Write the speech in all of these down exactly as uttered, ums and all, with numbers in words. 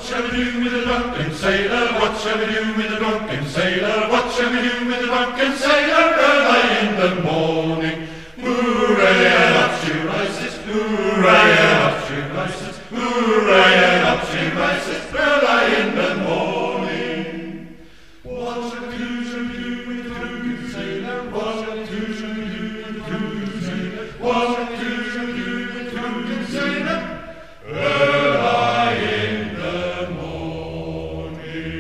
What shall we do with the drunken sailor? What shall we do with the drunken sailor? What shall we do with the drunken sailor early in the morning? Hooray, and up she rises, hooray, and up she rises, hooray, and up she rises early in the morning. What shall we do, shall we do with the drunken sailor? What shall we do, shall we do with the drunken sailor? What shall we do, shall we do with the drunken sailor? Early in the morning.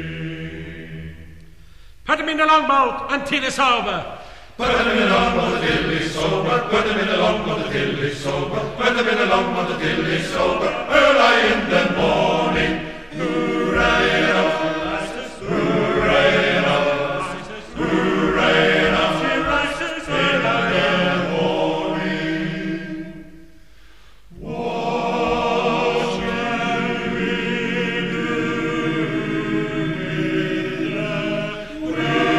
Put him in the longboat until it's over. Put him in the longboat until he's sober. Put him in the longboat until he's sober. Put him in the longboat until he's sober. Early in the morning. Hooray and up she rises. Hooray and up. Hooray and up she rises. Early in the morning. What shall we do with the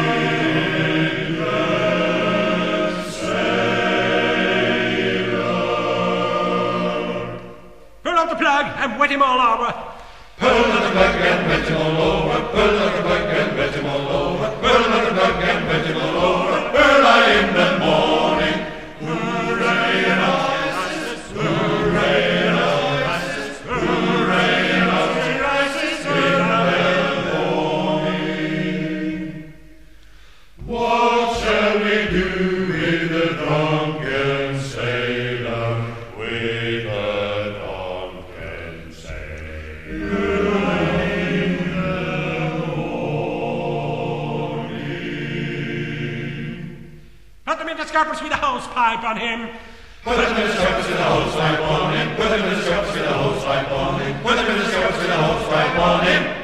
The plug and wet him all over. Pull on the plug and wet him all over. Pull on the plug and wet him all over. Pull on the plug and wet him all over. Early in the morning. Hooray and up. Hooray and up. Hooray and up. She rises in the morning. What shall we do with the drunken sailor? With the Put them in the scuppers with a hose pipe on him. Put them in the scuppers with a hose pipe on him. Put them in the scuppers with a hose pipe on him. Put them in the scuppers with a hose pipe on him.